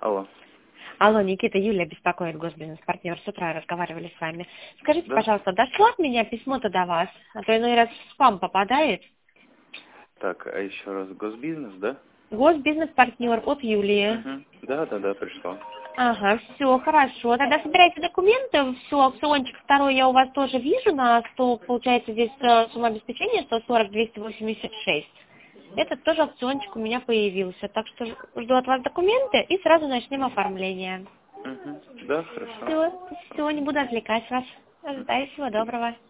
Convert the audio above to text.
Алло. Алло, Никита, Юлия беспокоит, госбизнес-партнер. С утра разговаривали с вами. Скажите, Да? пожалуйста, дошло от меня письмо-то до вас? А то иной раз в спам попадает. Так, а еще раз госбизнес, да? Госбизнес-партнер от Юлии. Угу. Да, пришло. Ага, все, хорошо. Тогда собирайте документы. Все, аукциончик второй я у вас тоже вижу на 100, получается, здесь сумма обеспечения 140-286. Этот тоже аукциончик у меня появился. Так что жду от вас документы и сразу начнем оформление. Угу. Да, хорошо. Все, не буду отвлекать вас. Ожидаю, всего доброго.